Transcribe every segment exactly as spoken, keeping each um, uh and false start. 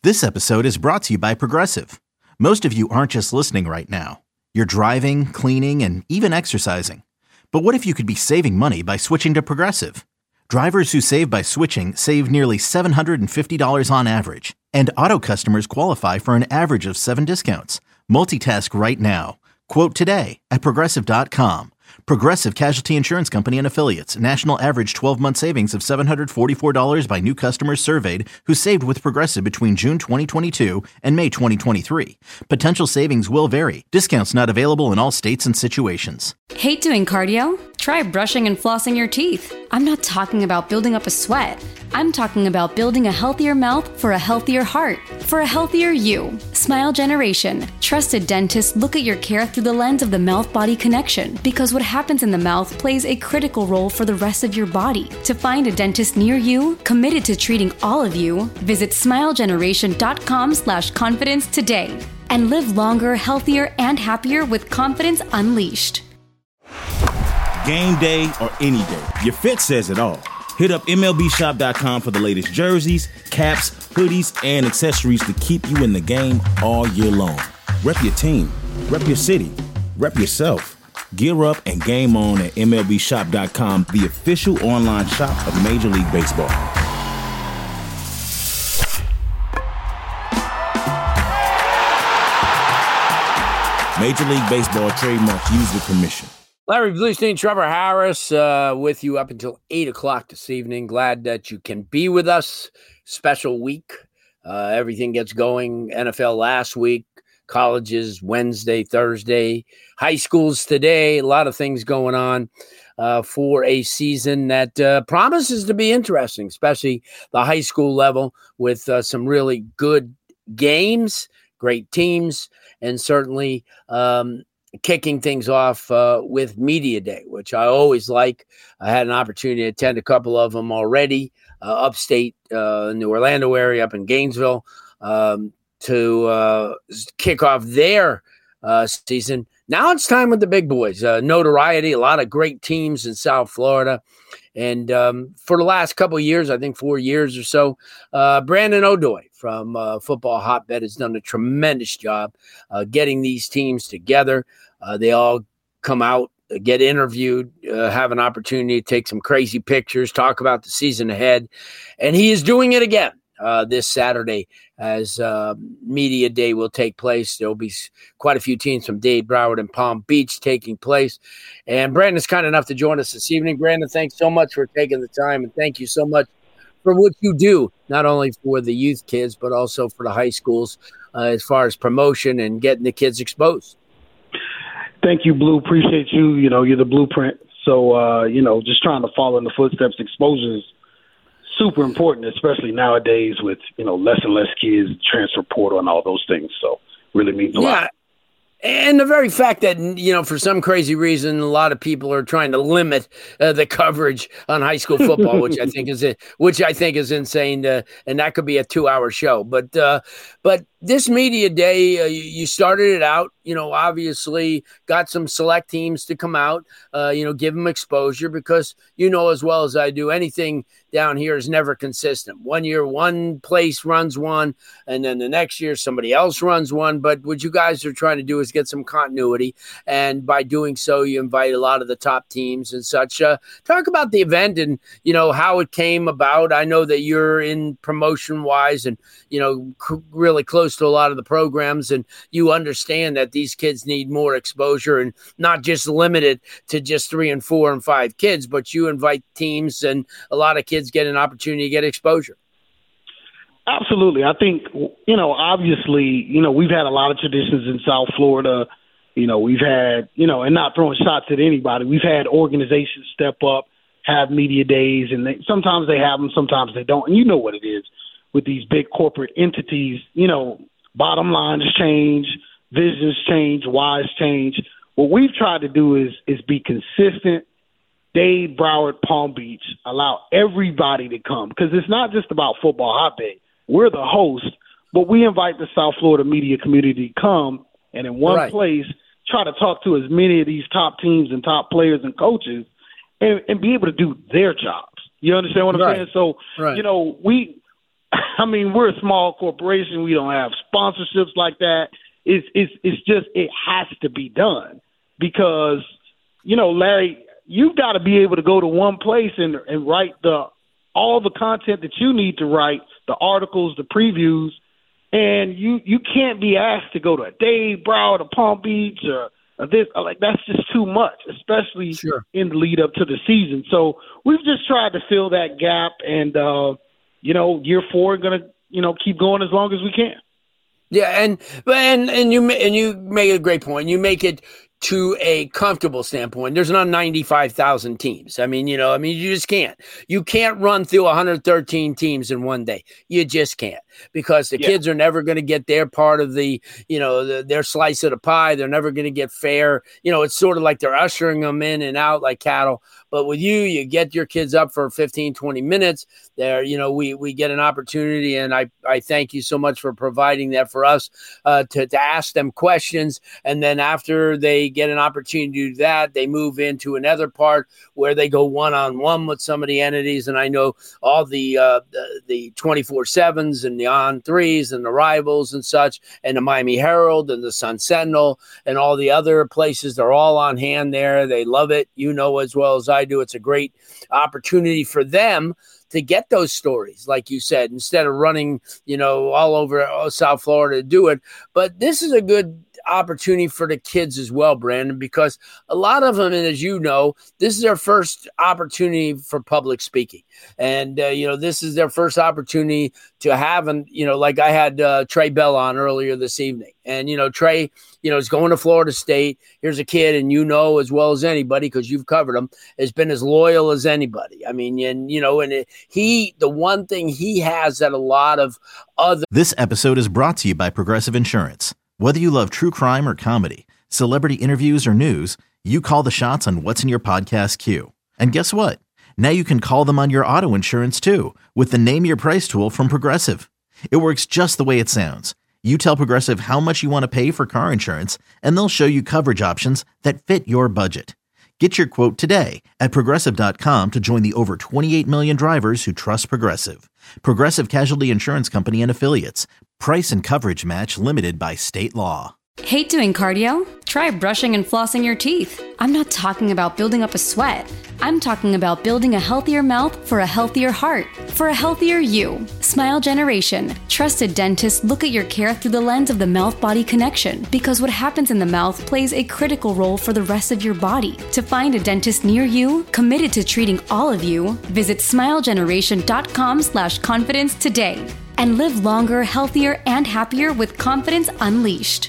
This episode is brought to you by Progressive. Most of you aren't just listening right now. You're driving, cleaning, and even exercising. But what if you could be saving money by switching to Progressive? Drivers who save by switching save nearly seven hundred fifty dollars on average. And auto customers qualify for an average of seven discounts. Multitask right now. Quote today at Progressive dot com. Progressive Casualty Insurance Company and Affiliates. National average twelve-month savings of seven hundred forty-four dollars by new customers surveyed who saved with Progressive between June twenty twenty-two and May twenty twenty-three. Potential savings will vary. Discounts not available in all states and situations. Hate doing cardio? Try brushing and flossing your teeth. I'm not talking about building up a sweat. I'm talking about building a healthier mouth for a healthier heart, for a healthier you. Smile Generation. Trusted dentists look at your care through the lens of the mouth-body connection, because what happens in the mouth plays a critical role for the rest of your body. To find a dentist near you, committed to treating all of you, visit smilegeneration.com slash confidence today and live longer, healthier, and happier with confidence unleashed. Game day or any day, your fit says it all. Hit up M L B shop dot com for the latest jerseys, caps, hoodies, and accessories to keep you in the game all year long. Rep your team, rep your city, rep yourself. Gear up and game on at M L B shop dot com, the official online shop of Major League Baseball. Major League Baseball trademarks used with permission. Larry Bluestein, Trevor Harris, uh, with you up until eight o'clock this evening. Glad that you can be with us. Special week. Uh, everything gets going. N F L last week. Colleges Wednesday, Thursday. High schools today. A lot of things going on uh, for a season that uh, promises to be interesting, especially the high school level with uh, some really good games, great teams, and certainly um, kicking things off uh, with Media Day, which I always like. I had an opportunity to attend a couple of them already, uh, upstate uh, in the Orlando area, up in Gainesville, um, to uh, kick off their uh, season. Now it's time with the big boys. Uh, notoriety, a lot of great teams in South Florida. And um, for the last couple of years, I think four years or so, uh, Brandon O'Doy from uh, Football Hotbed has done a tremendous job uh, getting these teams together. Uh, they all come out, get interviewed, uh, have an opportunity to take some crazy pictures, talk about the season ahead. And he is doing it again uh, this Saturday as uh, Media Day will take place. There will be quite a few teams from Dade, Broward, and Palm Beach taking place. And Brandon's kind enough to join us this evening. Brandon, thanks so much for taking the time, and thank you so much for what you do, not only for the youth kids, but also for the high schools uh, as far as promotion and getting the kids exposed. Thank you, Blue. Appreciate you. You know, you're the blueprint. So, uh, you know, just trying to follow in the footsteps. Exposure is super important, especially nowadays with, you know, less and less kids, transfer portal and all those things. So really means a yeah. lot. And the very fact that, you know, for some crazy reason, a lot of people are trying to limit uh, the coverage on high school football, which I think is which I think is insane. Uh, and that could be a two-hour show. But uh, but this Media Day, uh, you started it out, you know, obviously got some select teams to come out, uh, you know, give them exposure because, you know, as well as I do, anything down here is never consistent. One year, one place runs one, and then the next year somebody else runs one. But what you guys are trying to do is get some continuity. And by doing so, you invite a lot of the top teams and such. Uh, talk about the event and, you know, how it came about. I know that you're in promotion wise and, you know, c- really close to a lot of the programs, and you understand that these kids need more exposure and not just limited to just three and four and five kids, but you invite teams and a lot of kids get an opportunity to get exposure. Absolutely. I think, you know, obviously, you know, we've had a lot of traditions in South Florida. You know, we've had, you know, and not throwing shots at anybody, we've had organizations step up, have media days, and they, sometimes they have them, sometimes they don't. And you know what it is with these big corporate entities, you know, bottom lines change, visions change, whys change. What we've tried to do is is be consistent. Dade, Broward, Palm Beach, allow everybody to come because it's not just about Football Hotbed. We're the host, but we invite the South Florida media community to come and in one right. place try to talk to as many of these top teams and top players and coaches and, and be able to do their jobs. You understand what I'm right. saying? So, right. you know, we I mean, we're a small corporation. We don't have sponsorships like that. It's, it's, it's just, it has to be done because, you know, Larry, you've got to be able to go to one place and, and write the all the content that you need to write, the articles, the previews, and you, you can't be asked to go to a Dade, Broward, or Palm Beach or, or this. Like, that's just too much, especially sure. in the lead up to the season. So we've just tried to fill that gap, and, uh, you know, year four, going to, you know, keep going as long as we can. Yeah, and and and you and you make a great point. You make it to a comfortable standpoint. There's not ninety-five thousand teams. I mean, you know, I mean, you just can't. You can't run through one hundred thirteen teams in one day. You just can't because the yeah. kids are never going to get their part of the, you know, the, their slice of the pie. They're never going to get fair. You know, it's sort of like they're ushering them in and out like cattle. But with you, you get your kids up for fifteen, twenty minutes there. You know, we, we get an opportunity, and I, I thank you so much for providing that for us uh, to, to ask them questions. And then after they get an opportunity to do that, they move into another part where they go one-on-one with some of the entities. And I know all the, uh, the, the twenty-four sevens and the on threes and the Rivals and such, and the Miami Herald and the Sun Sentinel and all the other places. They're all on hand there. They love it. You know, as well as I do, it's a great opportunity for them to get those stories, like you said, instead of running, you know, all over South Florida to do it. But this is a good opportunity for the kids as well, Brandon, because a lot of them, and as you know, this is their first opportunity for public speaking. And, uh, you know, this is their first opportunity to have, and, you know, like I had uh, Trey Bell on earlier this evening. And, you know, Trey, you know, is going to Florida State. Here's a kid, and you know as well as anybody, because you've covered him, has been as loyal as anybody. I mean, and, you know, and it, he, the one thing he has that a lot of other. This episode is brought to you by Progressive Insurance. Whether you love true crime or comedy, celebrity interviews or news, you call the shots on what's in your podcast queue. And guess what? Now you can call them on your auto insurance too with the Name Your Price tool from Progressive. It works just the way it sounds. You tell Progressive how much you want to pay for car insurance, and they'll show you coverage options that fit your budget. Get your quote today at Progressive dot com to join the over twenty-eight million drivers who trust Progressive. Progressive Casualty Insurance Company and Affiliates. Price and coverage match limited by state law. Hate doing cardio? Try brushing and flossing your teeth. I'm not talking about building up a sweat. I'm talking about building a healthier mouth for a healthier heart, for a healthier you. Smile Generation. Trusted dentists look at your care through the lens of the mouth-body connection, because what happens in the mouth plays a critical role for the rest of your body. To find a dentist near you, committed to treating all of you, visit smilegeneration.com slash confidence today and live longer, healthier, and happier with confidence unleashed.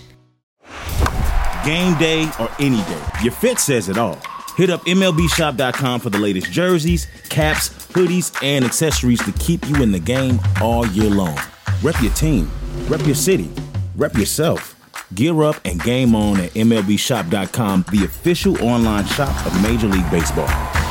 Game day or any day, your fit says it all. Hit up M L B shop dot com for the latest jerseys, caps, hoodies, and accessories to keep you in the game all year long. Rep your team, rep your city, rep yourself. Gear up and game on at M L B shop dot com, the official online shop of Major League Baseball.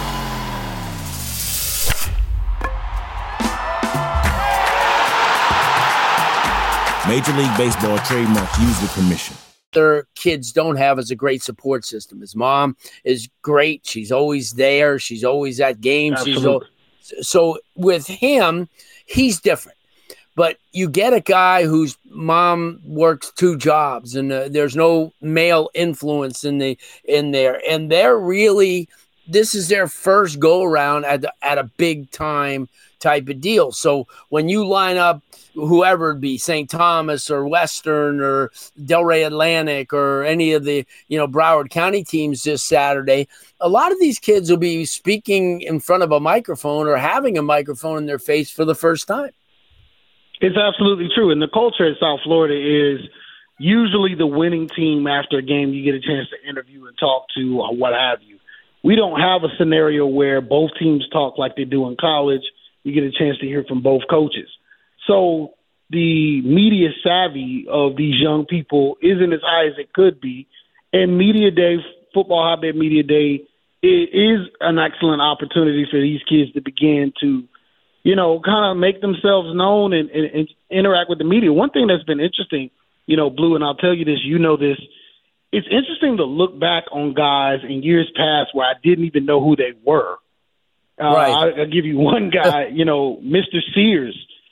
Major League Baseball trademarks used with permission. Other kids don't have is a great support system. His mom is great. She's always there. She's always at games. She's always, so with him, he's different. But you get a guy whose mom works two jobs, and uh, there's no male influence in the in there, and they're really, this is their first go around at the, at a big time type of deal. So when you line up whoever it be, Saint Thomas or Western or Delray Atlantic or any of the, you know, Broward County teams this Saturday, a lot of these kids will be speaking in front of a microphone or having a microphone in their face for the first time. It's absolutely true. And the culture in South Florida is usually the winning team after a game you get a chance to interview and talk to or what have you. We don't have a scenario where both teams talk like they do in college. You get a chance to hear from both coaches. So the media savvy of these young people isn't as high as it could be. And Media Day, Football Hotbed Media Day, it is an excellent opportunity for these kids to begin to, you know, kind of make themselves known and, and, and interact with the media. One thing that's been interesting, you know, Blue, and I'll tell you this, you know this, it's interesting to look back on guys in years past where I didn't even know who they were. Uh, right. I, I'll give you one guy, you know, Mister Sears.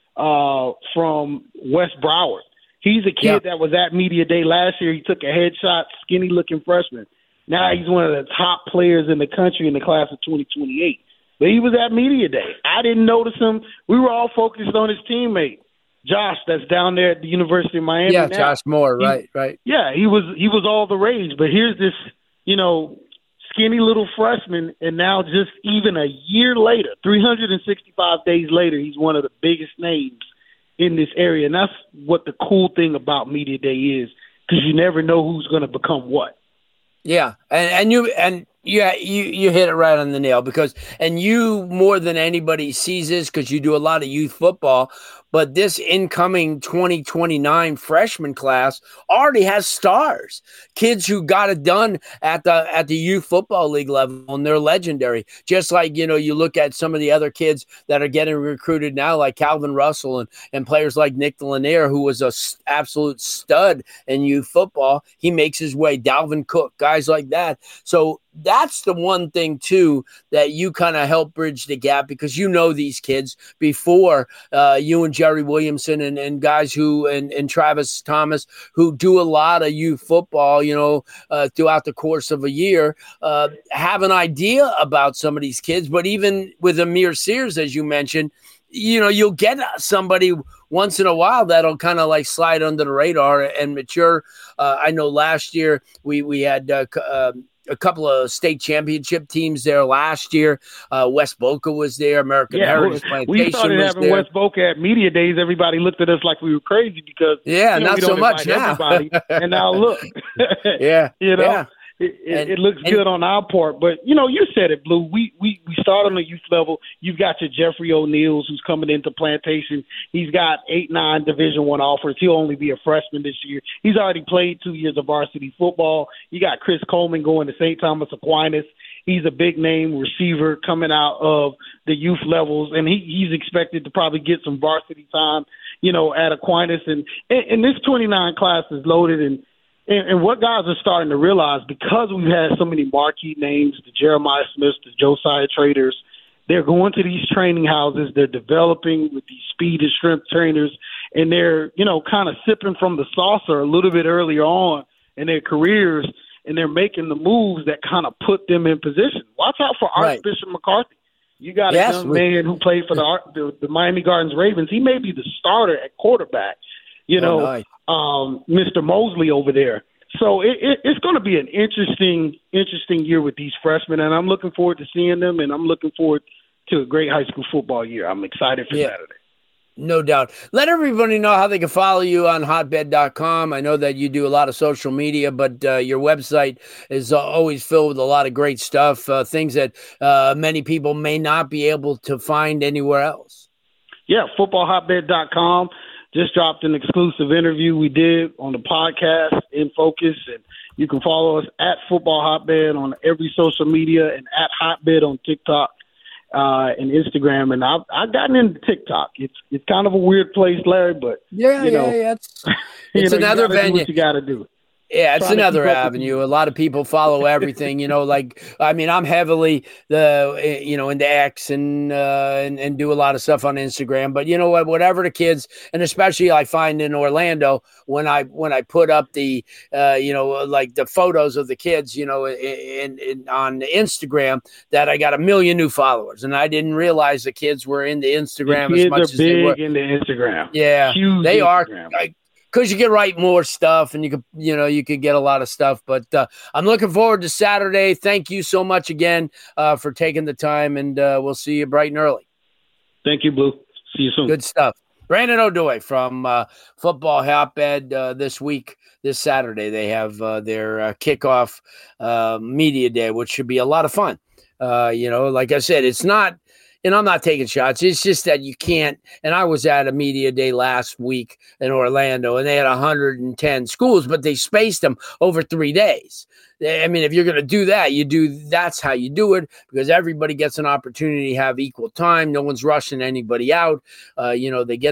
uh, from West Broward. He's a kid Yeah. that was at Media Day last year. He took a headshot, skinny-looking freshman. Now he's one of the top players in the country in the class of twenty twenty-eight. But he was at Media Day. I didn't notice him. We were all focused on his teammate, Josh, that's down there at the University of Miami Yeah, now. Josh Moore, He- right, right. Yeah, he was he was all the rage. But here's this, you know, skinny little freshman, and now just even a year later, three hundred sixty-five days later, he's one of the biggest names in this area. And that's what the cool thing about Media Day is, because you never know who's going to become what. Yeah, and and you and yeah, you you hit it right on the nail, because and you more than anybody sees this because you do a lot of youth football. But this incoming twenty twenty-nine freshman class already has stars, kids who got it done at the at the youth football league level, and they're legendary. Just like, you know, you look at some of the other kids that are getting recruited now, like Calvin Russell and, and players like Nick Lanier, who was a s- absolute stud in youth football. He makes his way. Dalvin Cook, guys like that. So that's the one thing, too, that you kind of help bridge the gap, because you know these kids before uh, you and Jerry Williamson and, and guys who and, and Travis Thomas, who do a lot of youth football, you know, uh, throughout the course of a year, uh, have an idea about some of these kids. But even with Amir Sears, as you mentioned, you know, you'll get somebody once in a while that'll kind of like slide under the radar and mature. Uh, I know last year we, we had uh, uh, a couple of state championship teams there last year. Uh, West Boca was there. American Yeah, Heritage we- Plantation we started was having there. West Boca at Media Days. Everybody looked at us like we were crazy because Yeah, you know, not we so don't much invite now. everybody. And now look, Yeah, you know, yeah. it, it, And- it looks and- good on our part. But you know, you said it, Blue. We we we start on the youth level. You've got your Jeffrey O'Neills who's coming into Plantation. He's got eight, nine Division One offers. He'll only be a freshman this year. He's already played two years of varsity football. You got Chris Coleman going to Saint Thomas Aquinas. He's a big name receiver coming out of the youth levels, and he, he's expected to probably get some varsity time, you know, at Aquinas. And, and, and this twenty-nine class is loaded. And, and, and what guys are starting to realize, because we've had so many marquee names, the Jeremiah Smiths, the Josiah Traders, they're going to these training houses. They're developing with these speed and strength trainers, and they're, you know, kind of sipping from the saucer a little bit earlier on in their careers. And they're making the moves that kind of put them in position. Watch out for Right. Archbishop McCarthy. You got Yes, a young we- man who played for the, Ar- the the Miami Gardens Ravens. He may be the starter at quarterback. You Oh, know, nice. um, Mister Mosley over there. So it, it, it's going to be an interesting, interesting year with these freshmen, and I'm looking forward to seeing them, and I'm looking forward to a great high school football year. I'm excited for Yeah. Saturday. No doubt. Let everybody know how they can follow you on hotbed dot com. I know that you do a lot of social media, but uh, your website is uh, always filled with a lot of great stuff, uh, things that uh, many people may not be able to find anywhere else. Yeah, football hotbed dot com. Just dropped an exclusive interview we did on the podcast In Focus, and you can follow us at Football Hotbed on every social media and at Hotbed on TikTok uh, and Instagram. And I've I've gotten into TikTok. It's it's kind of a weird place, Larry, but Yeah, you yeah, know, yeah. It's, you it's know, you another gotta do venue. what you got to do. Yeah, it's Trying to another keep up with avenue. A lot of people follow everything, you know, like, I mean, I'm heavily the, eh, you know, into X and, uh, and, and do a lot of stuff on Instagram, but you know what, whatever the kids, and especially I find in Orlando when I, when I put up the, uh, you know, like the photos of the kids, you know, in, in on Instagram, that I got a million new followers, and I didn't realize the kids were into Instagram The as kids much are as they were. big into Instagram. Yeah, Huge they are. Instagram. I, Because you can write more stuff, and you could, you know, you could get a lot of stuff. But uh, I'm looking forward to Saturday. Thank you so much again uh, for taking the time, and uh, we'll see you bright and early. Thank you, Blue. See you soon. Good stuff. Brandon O'Doy from uh, Football Hotbed uh, this week, this Saturday. They have uh, their uh, kickoff uh, media day, which should be a lot of fun. Uh, you know, like I said, it's not. And I'm not taking shots. It's just that you can't. And I was at a media day last week in Orlando, and they had one hundred ten schools, but they spaced them over three days. I mean, if you're going to do that, you do. That's how you do it, because everybody gets an opportunity to have equal time. No one's rushing anybody out. Uh, you know, they get their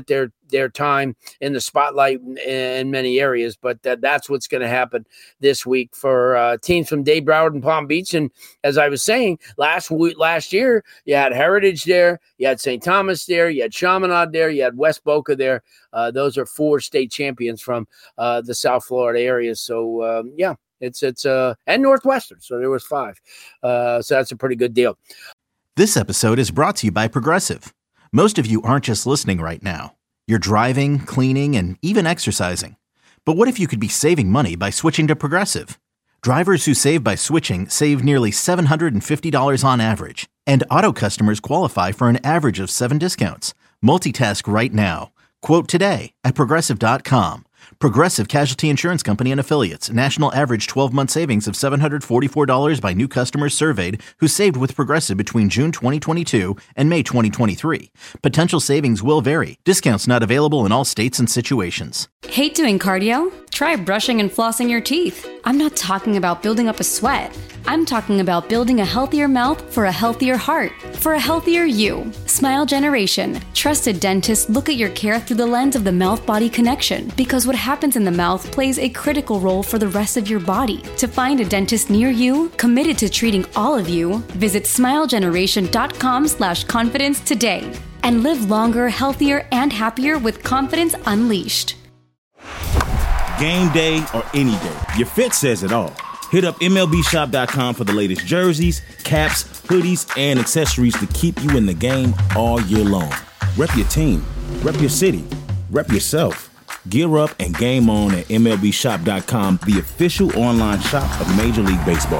their time in the spotlight in, in many areas. But uh, that's what's going to happen this week for uh, teams from Dade, Broward, and Palm Beach. And as I was saying, last week, last year, you had Heritage there, you had Saint Thomas there, you had Chaminade there, you had West Boca there. Uh, those are four state champions from uh, the South Florida area. So, um, yeah, it's it's uh, and Northwestern. So there was five. Uh, so that's a pretty good deal. This episode is brought to you by Progressive. Most of you aren't just listening right now. You're driving, cleaning, and even exercising. But what if you could be saving money by switching to Progressive? Drivers who save by switching save nearly seven hundred fifty dollars on average. And auto customers qualify for an average of seven discounts. Multitask right now. Quote today at Progressive dot com. Progressive Casualty Insurance Company and Affiliates. National average twelve-month savings of seven hundred forty-four dollars by new customers surveyed who saved with Progressive between June twenty twenty-two and May twenty twenty-three. Potential savings will vary. Discounts not available in all states and situations. Hate doing cardio? Try brushing and flossing your teeth. I'm not talking about building up a sweat. I'm talking about building a healthier mouth for a healthier heart, for a healthier you. Smile Generation. Trusted dentists look at your care through the lens of the mouth-body connection, because what happens in the mouth plays a critical role for the rest of your body. To find a dentist near you, committed to treating all of you, visit smilegeneration.com slash confidence today and live longer, healthier, and happier with confidence unleashed. Game day or any day, your fit says it all. Hit up M L B shop dot com for the latest jerseys, caps, hoodies, and accessories to keep you in the game all year long. Rep your team, rep your city, rep yourself. Gear up and game on at M L B shop dot com, the official online shop of Major League Baseball.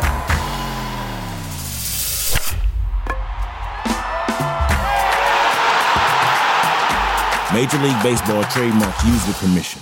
Major League Baseball trademarks used with permission.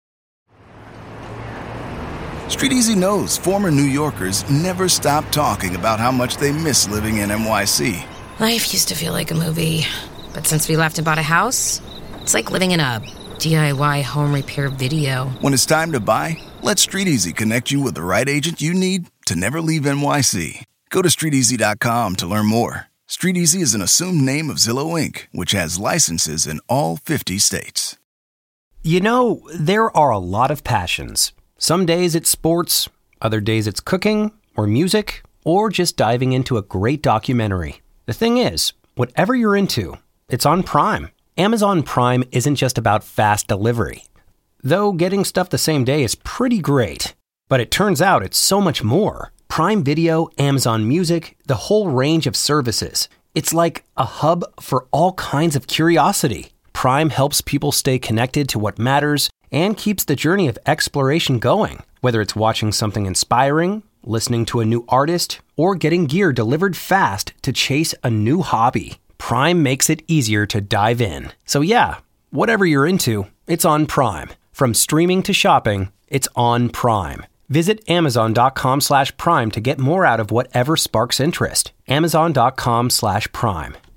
StreetEasy knows former New Yorkers never stop talking about how much they miss living in N Y C. Life used to feel like a movie, but since we left and bought a house, it's like living in a D I Y home repair video. When it's time to buy, let StreetEasy connect you with the right agent you need to never leave N Y C. Go to street easy dot com to learn more. StreetEasy is an assumed name of Zillow Incorporated, which has licenses in all fifty states. You know, there are a lot of passions. Some days it's sports, other days it's cooking, or music, or just diving into a great documentary. The thing is, whatever you're into, it's on Prime. Amazon Prime isn't just about fast delivery. Though getting stuff the same day is pretty great. But it turns out it's so much more. Prime Video, Amazon Music, the whole range of services. It's like a hub for all kinds of curiosity. Prime helps people stay connected to what matters and keeps the journey of exploration going. Whether it's watching something inspiring, listening to a new artist, or getting gear delivered fast to chase a new hobby, Prime makes it easier to dive in. So yeah, whatever you're into, it's on Prime. From streaming to shopping, it's on Prime. Visit amazon.com slash prime to get more out of whatever sparks interest. Amazon.com slash prime.